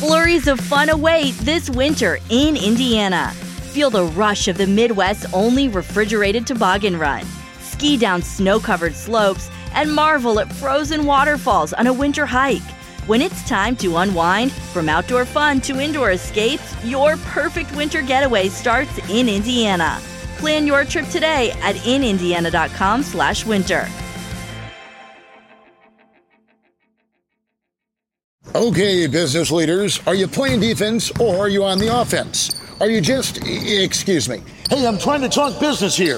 Flurries of fun await this winter in Indiana. Feel the rush of the Midwest's only refrigerated toboggan run. Ski down snow-covered slopes and marvel at frozen waterfalls on a winter hike. When it's time to unwind, from outdoor fun to indoor escapes, your perfect winter getaway starts in Indiana. Plan your trip today at inindiana.com/winter. Okay, business leaders, are you playing defense or are you on the offense? Are you just, excuse me, hey, I'm trying to talk business here.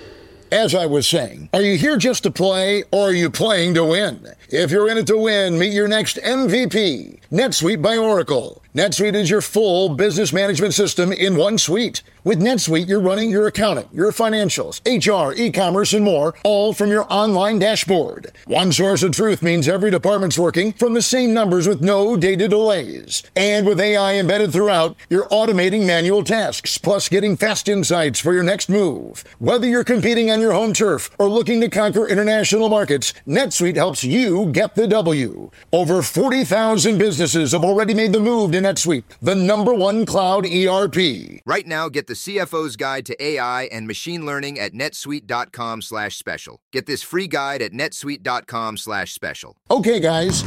As I was saying, are you here just to play or are you playing to win? If you're in it to win, meet your next MVP, NetSuite by Oracle. NetSuite is your full business management system in one suite. With NetSuite, you're running your accounting, your financials, HR, e-commerce, and more, all from your online dashboard. One source of truth means every department's working from the same numbers with no data delays. And with AI embedded throughout, you're automating manual tasks, plus getting fast insights for your next move. Whether you're competing on your home turf or looking to conquer international markets, NetSuite helps you get the W. Over 40,000 businesses have already made the move to NetSuite, the #1 cloud ERP. Right now, get the CFO's Guide to AI and Machine Learning at netsuite.com/special. Get this free guide at netsuite.com/special. Okay, guys.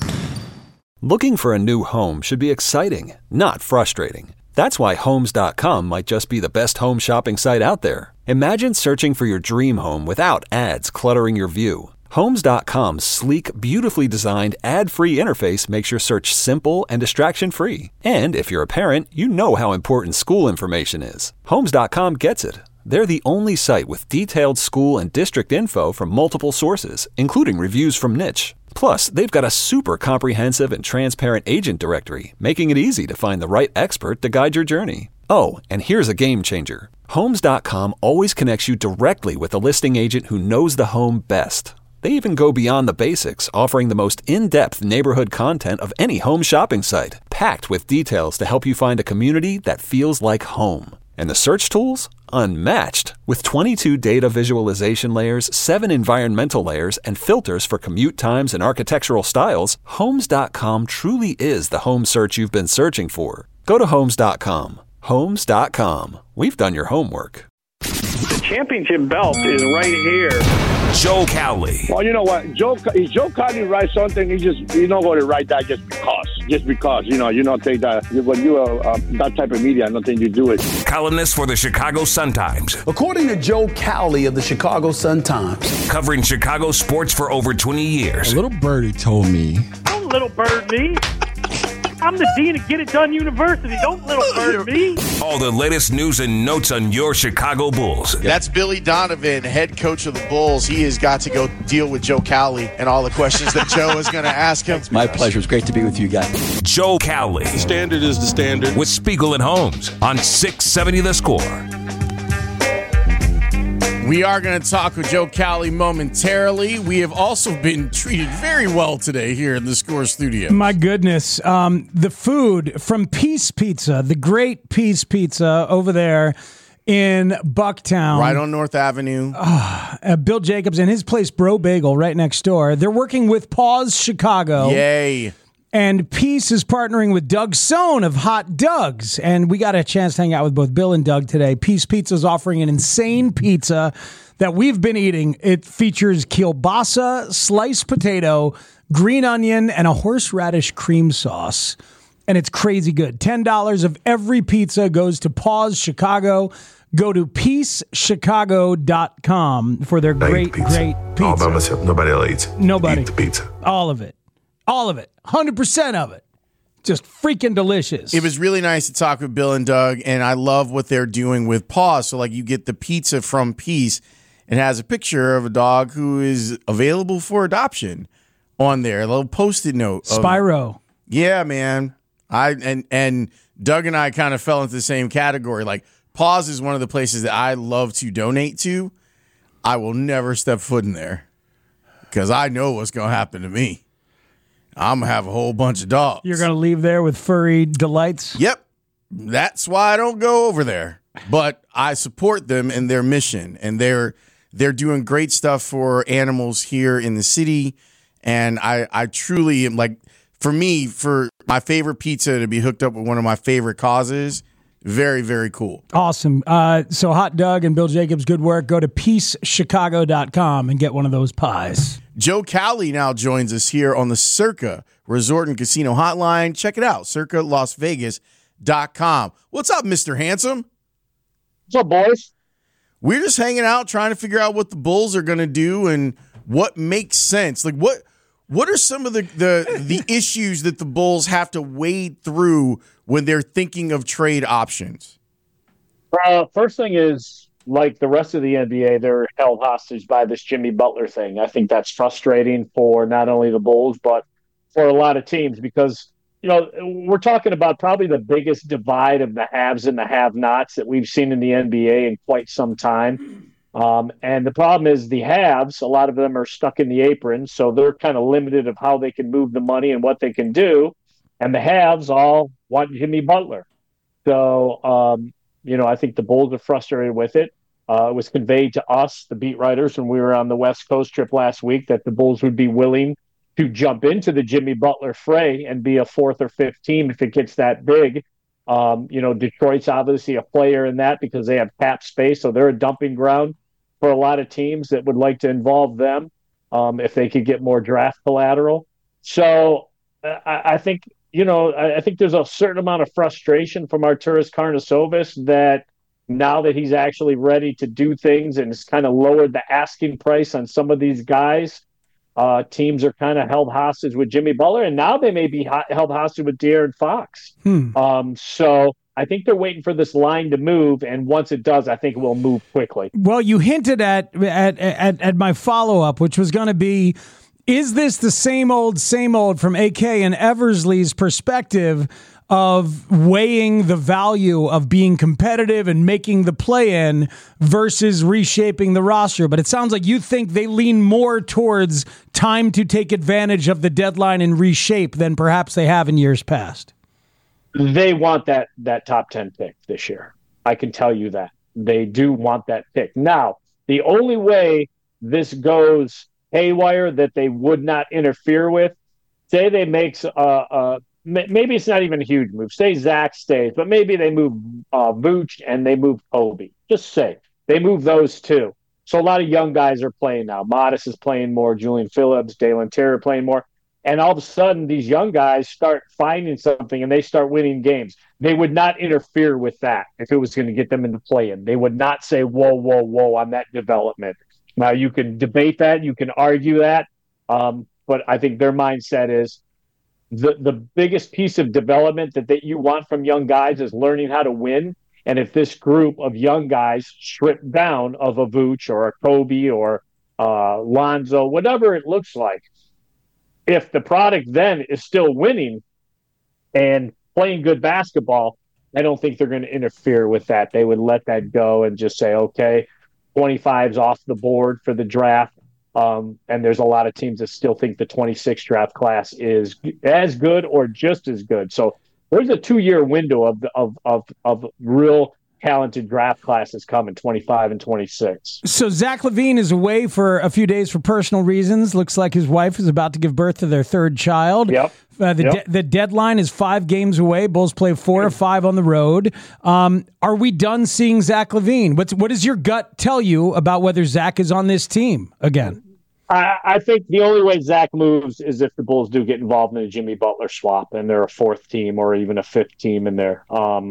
Looking for a new home should be exciting, not frustrating. That's why Homes.com might just be the best home shopping site out there. Imagine searching for your dream home without ads cluttering your view. Homes.com's sleek, beautifully designed, ad-free interface makes your search simple and distraction-free. And if you're a parent, you know how important school information is. Homes.com gets it. They're the only site with detailed school and district info from multiple sources, including reviews from Niche. Plus, they've got a super comprehensive and transparent agent directory, making it easy to find the right expert to guide your journey. Oh, and here's a game changer. Homes.com always connects you directly with a listing agent who knows the home best. They even go beyond the basics, offering the most in-depth neighborhood content of any home shopping site, packed with details to help you find a community that feels like home. And the search tools? Unmatched. With 22 data visualization layers, 7 environmental layers, and filters for commute times and architectural styles, Homes.com truly is the home search you've been searching for. Go to Homes.com. Homes.com. We've done your homework. The championship belt is right here. Joe Cowley. Well, you know what? If Joe Cowley writes something, you're not going to write that just because. Just because, you don't take that. When you are that type of media, I don't think you do it. Columnist for the Chicago Sun-Times. According to Joe Cowley of the Chicago Sun-Times. Covering Chicago sports for over 20 years. A little birdie told me. Don't little bird me. I'm the dean of Get It Done University. Don't little bird me. All the latest news and notes on your Chicago Bulls. That's Billy Donovan, head coach of the Bulls. He has got to go deal with Joe Cowley and all the questions that Joe is going to ask him. It's my pleasure. It's great to be with you guys. Joe Cowley. The standard is the standard. With Spiegel and Holmes on 670 The Score. We are going to talk with Joe Cowley momentarily. We have also been treated very well today here in the Score studio. My goodness. The food from Peace Pizza, the great Peace Pizza over there in Bucktown. Right on North Avenue. Bill Jacobs and his place, Bro Bagel, right next door. They're working with Paws Chicago. Yay. And Peace is partnering with Doug Sohn of Hot Doug's. And we got a chance to hang out with both Bill and Doug today. Peace Pizza is offering an insane pizza that we've been eating. It features kielbasa, sliced potato, green onion, and a horseradish cream sauce. And it's crazy good. $10 of every pizza goes to Paws Chicago. Go to peacechicago.com for their great pizza. All by myself. Nobody else eats. Nobody. Eat the pizza. All of it. All of it. 100% of it. Just freaking delicious. It was really nice to talk with Bill and Doug, and I love what they're doing with Paws. So, like, you get the pizza from Peace. It has a picture of a dog who is available for adoption on there. A little Post-it note. Spyro. Yeah, man. And Doug and I kind of fell into the same category. Like, Paws is one of the places that I love to donate to. I will never step foot in there because I know what's going to happen to me. I'm going to have a whole bunch of dogs. You're going to leave there with furry delights? Yep. That's why I don't go over there. But I support them in their mission, and they're doing great stuff for animals here in the city. And I truly am like, for me, for my favorite pizza to be hooked up with one of my favorite causes, very, very cool. Awesome. So Hot Doug and Bill Jacobs, good work. Go to peacechicago.com and get one of those pies. Joe Cowley now joins us here on the Circa Resort and Casino Hotline. Check it out, circalasvegas.com. What's up, Mr. Handsome? What's up, boys? We're just hanging out trying to figure out what the Bulls are going to do and what makes sense. Like, what are some of the issues that the Bulls have to wade through when they're thinking of trade options? First thing is, like the rest of the NBA, they're held hostage by this Jimmy Butler thing. I think that's frustrating for not only the Bulls, but for a lot of teams because, we're talking about probably the biggest divide of the haves and the have-nots that we've seen in the NBA in quite some time. And the problem is the haves, a lot of them are stuck in the apron, so they're kind of limited of how they can move the money and what they can do. And the haves all want Jimmy Butler. So, I think the Bulls are frustrated with it. It was conveyed to us, the beat writers, when we were on the West Coast trip last week, that the Bulls would be willing to jump into the Jimmy Butler fray and be a fourth or fifth team if it gets that big. Detroit's obviously a player in that because they have cap space, so they're a dumping ground for a lot of teams that would like to involve them if they could get more draft collateral. So I think, I think there's a certain amount of frustration from Arturas Karnisovas that now that he's actually ready to do things and has kind of lowered the asking price on some of these guys, teams are kind of held hostage with Jimmy Butler, and now they may be held hostage with De'Aaron Fox. So I think they're waiting for this line to move, and once it does, I think it will move quickly. Well, you hinted at my follow-up, which was going to be, is this the same old from AK and Eversley's perspective of weighing the value of being competitive and making the play-in versus reshaping the roster? But it sounds like you think they lean more towards time to take advantage of the deadline and reshape than perhaps they have in years past. They want that top 10 pick this year. I can tell you that. They do want that pick. Now, the only way this goes haywire that they would not interfere with, say they make maybe it's not even a huge move. Say Zach stays, but maybe they move Vooch and they move Kobe. Just say they move those two. So a lot of young guys are playing now. Modest is playing more. Julian Phillips, Dalen Terry playing more. And all of a sudden, these young guys start finding something and they start winning games. They would not interfere with that if it was going to get them into play-in. They would not say, whoa on that development. Now, you can debate that. You can argue that. But I think their mindset is, the biggest piece of development that you want from young guys is learning how to win. And if this group of young guys strip down of a Vooch or a Kobe or Lonzo, whatever it looks like, if the product then is still winning and playing good basketball, I don't think they're going to interfere with that. They would let that go and just say, okay, 25's off the board for the draft. And there's a lot of teams that still think the 26 draft class is as good or just as good. So there's a 2-year window of real talented draft classes coming, 25 and 26. So Zach LaVine is away for a few days for personal reasons. Looks like his wife is about to give birth to their third child. Yep. The deadline is 5 games away. Bulls play 4 or 5 on the road. Are we done seeing Zach LaVine? What does your gut tell you about whether Zach is on this team again? I think the only way Zach moves is if the Bulls do get involved in a Jimmy Butler swap and they're a 4th team or even a 5th team in there.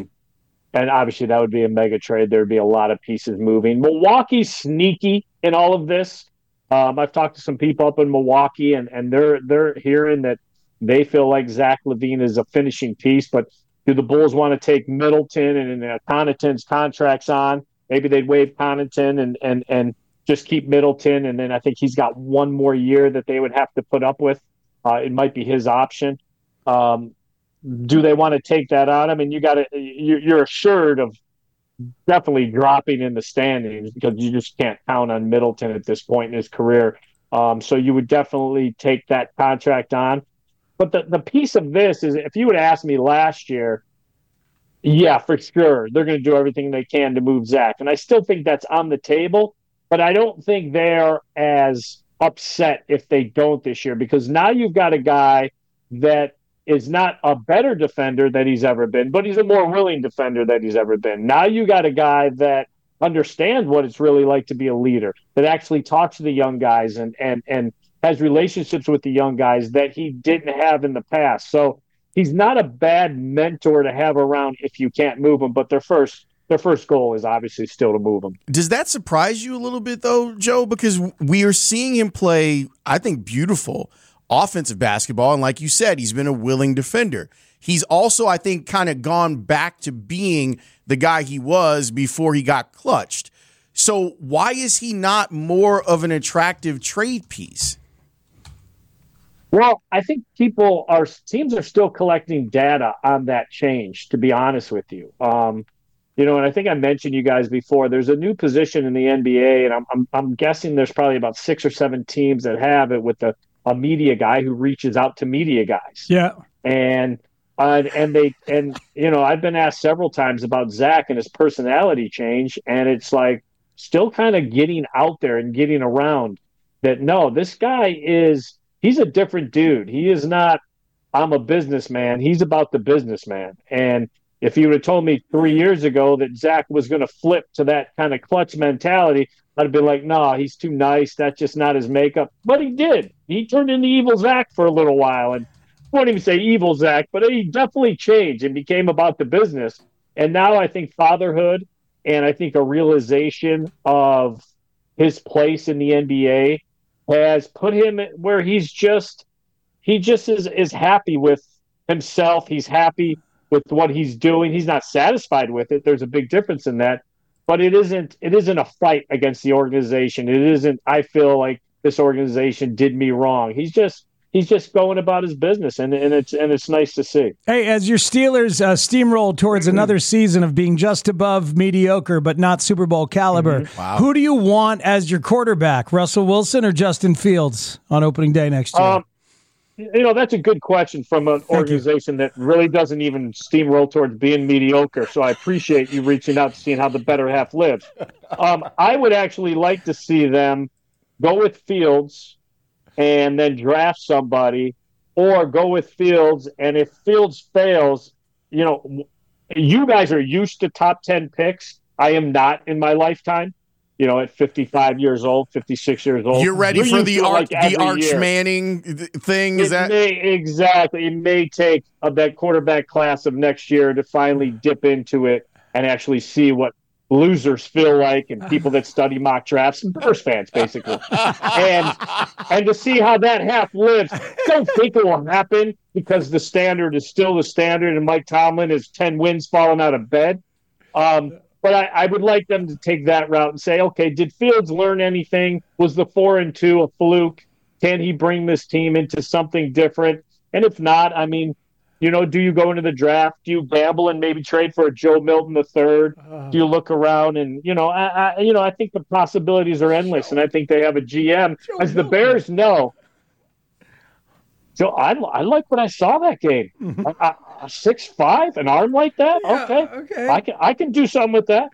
And obviously that would be a mega trade. There would be a lot of pieces moving. Milwaukee's sneaky in all of this. I've talked to some people up in Milwaukee, and they're hearing that they feel like Zach LaVine is a finishing piece. But do the Bulls want to take Middleton and Connaughton's contracts on? Maybe they'd waive Connaughton and just keep Middleton, and then I think he's got 1 more year that they would have to put up with. It might be his option. Do they want to take that out? I mean, you're assured of definitely dropping in the standings because you just can't count on Middleton at this point in his career. So you would definitely take that contract on. But the piece of this is, if you would ask me last year, yeah, for sure, they're going to do everything they can to move Zach. And I still think that's on the table, but I don't think they're as upset if they don't this year, because now you've got a guy that is not a better defender than he's ever been, but he's a more willing defender than he's ever been. Now you got a guy that understands what it's really like to be a leader, that actually talks to the young guys and has relationships with the young guys that he didn't have in the past. So he's not a bad mentor to have around if you can't move him, but their first goal is obviously still to move him. Does that surprise you a little bit, though, Joe? Because we are seeing him play, I think, beautiful offensive basketball. And like you said, he's been a willing defender. He's also, I think, kind of gone back to being the guy he was before he got clutched. So why is he not more of an attractive trade piece? Well, I think teams are still collecting data on that change, to be honest with you. And I think I mentioned you guys before, there's a new position in the NBA, and I'm guessing there's probably about 6 or 7 teams that have it with a media guy who reaches out to media guys. Yeah. And I've been asked several times about Zach and his personality change, and it's like still kind of getting out there and getting around that, no, this guy he's a different dude. He is not, I'm a businessman. He's about the businessman. And if you would have told me 3 years ago that Zach was going to flip to that kind of clutch mentality, I'd have been like, no, he's too nice. That's just not his makeup. But he did. He turned into evil Zach for a little while. And I won't even say evil Zach, but he definitely changed and became about the business. And now I think fatherhood and I think a realization of his place in the NBA has put him where he just is happy with himself. He's happy with what he's doing. He's not satisfied with it. There's a big difference in that. But it isn't a fight against the organization. It isn't, I feel like this organization did me wrong. He's just going about his business, and it's nice to see. Hey, as your Steelers steamroll towards another season of being just above mediocre but not Super Bowl caliber, Wow. Who do you want as your quarterback, Russell Wilson or Justin Fields on opening day next year? That's a good question from an organization that really doesn't even steamroll towards being mediocre. So I appreciate you reaching out to seeing how the better half lives. I would actually like to see them go with Fields and then draft somebody, or go with Fields. And if Fields fails, you guys are used to top 10 picks. I am not in my lifetime. At 55 years old, 56 years old. You're ready for the Arch Manning thing? Exactly. It may take that quarterback class of next year to finally dip into it and actually see what losers feel like, and people that study mock drafts and Bears fans, basically. and to see how that half lives. Don't think it will happen because the standard is still the standard and Mike Tomlin is 10 wins falling out of bed. But I would like them to take that route and say, okay, did Fields learn anything? Was the 4-2 a fluke? Can he bring this team into something different? And if not, do you go into the draft? Do you gamble and maybe trade for a Joe Milton III? Do you look around and, I think the possibilities are endless, and I think they have a GM. As the Bears know, so I like what I saw that game. 6'5", an arm like that. Yeah, okay. I can do something with that.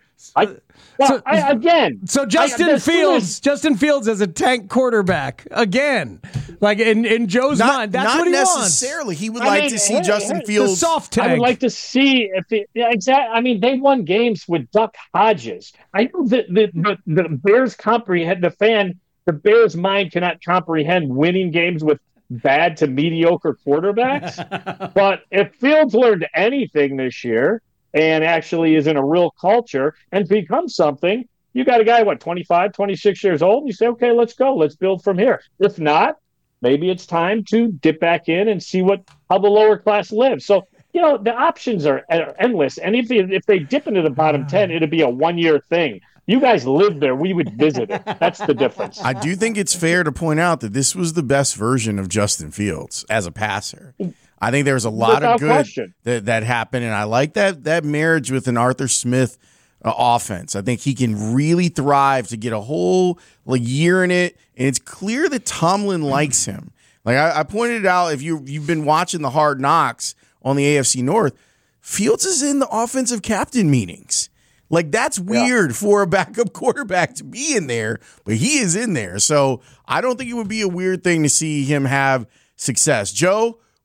Justin Fields as a tank quarterback again, like in Joe's mind. That's what he wants. Not necessarily. He would like to see Justin Fields. The soft tank. I would like to see exactly. They won games with Duck Hodges. I know that the Bears comprehend the Bears' mind cannot comprehend winning games with bad to mediocre quarterbacks. But if Fields learned anything this year and actually is in a real culture and becomes something, you got a guy, 25, 26 years old, and you say, okay, let's go. Let's build from here. If not, maybe it's time to dip back in and see how the lower class lives. So, the options are endless. And if they dip into the bottom 10, it'll be a 1-year thing. You guys live there. We would visit it. That's the difference. I do think it's fair to point out that this was the best version of Justin Fields as a passer. I think there was a lot of good that happened, and I like that marriage with an Arthur Smith offense. I think he can really thrive to get a whole year in it, and it's clear that Tomlin likes him. Like I pointed it out, if you've been watching the Hard Knocks on the AFC North, Fields is in the offensive captain meetings. Like, that's weird for a backup quarterback to be in there, but he is in there. So I don't think it would be a weird thing to see him have success. Joe,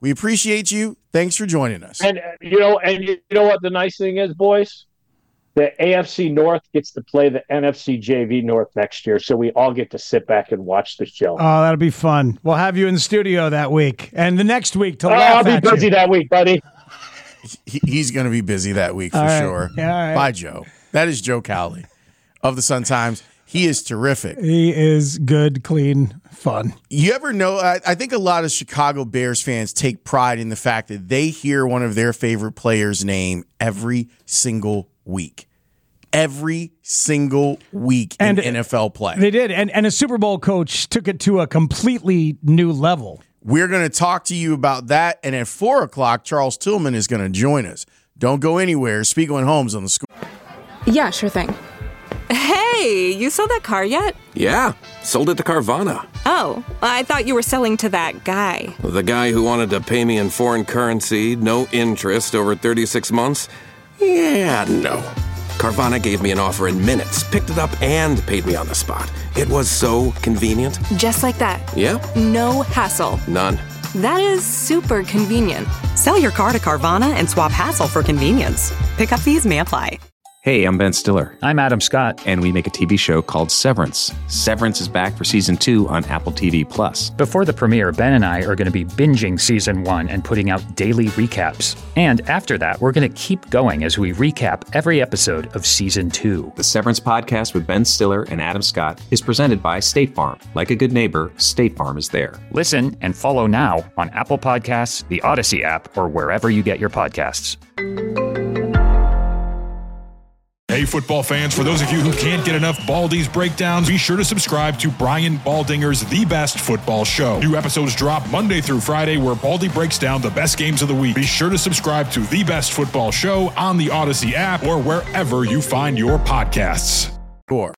We appreciate you. Thanks for joining us. And you know what the nice thing is, boys? The AFC North gets to play the NFC JV North next year, so we all get to sit back and watch the show. Oh, that'll be fun. We'll have you in the studio that week and the next week to laugh I'll be busy that week, buddy. He's going to be busy that week for sure. Yeah, all right. Bye, Joe. That is Joe Cowley of the Sun-Times. He is terrific. He is good, clean, fun. You ever know, I think a lot of Chicago Bears fans take pride in the fact that they hear one of their favorite players' name every single week. Every single week in NFL play. They did. And a Super Bowl coach took it to a completely new level. We're going to talk to you about that. And at 4 o'clock, Charles Tillman is going to join us. Don't go anywhere. Spiegel and Holmes on the Score. Yeah, sure thing. Hey, you sold that car yet? Yeah, sold it to Carvana. Oh, I thought you were selling to that guy. The guy who wanted to pay me in foreign currency, no interest, over 36 months? Yeah, no. Carvana gave me an offer in minutes, picked it up, and paid me on the spot. It was so convenient. Just like that. Yeah. No hassle. None. That is super convenient. Sell your car to Carvana and swap hassle for convenience. Pickup fees may apply. Hey, I'm Ben Stiller. I'm Adam Scott. And we make a TV show called Severance. Severance is back for Season 2 on Apple TV+. Before the premiere, Ben and I are going to be binging Season 1 and putting out daily recaps. And after that, we're going to keep going as we recap every episode of Season 2. The Severance podcast with Ben Stiller and Adam Scott is presented by State Farm. Like a good neighbor, State Farm is there. Listen and follow now on Apple Podcasts, the Odyssey app, or wherever you get your podcasts. Hey, football fans, for those of you who can't get enough Baldy's breakdowns, be sure to subscribe to Brian Baldinger's The Best Football Show. New episodes drop Monday through Friday where Baldy breaks down the best games of the week. Be sure to subscribe to The Best Football Show on the Odyssey app or wherever you find your podcasts. Score.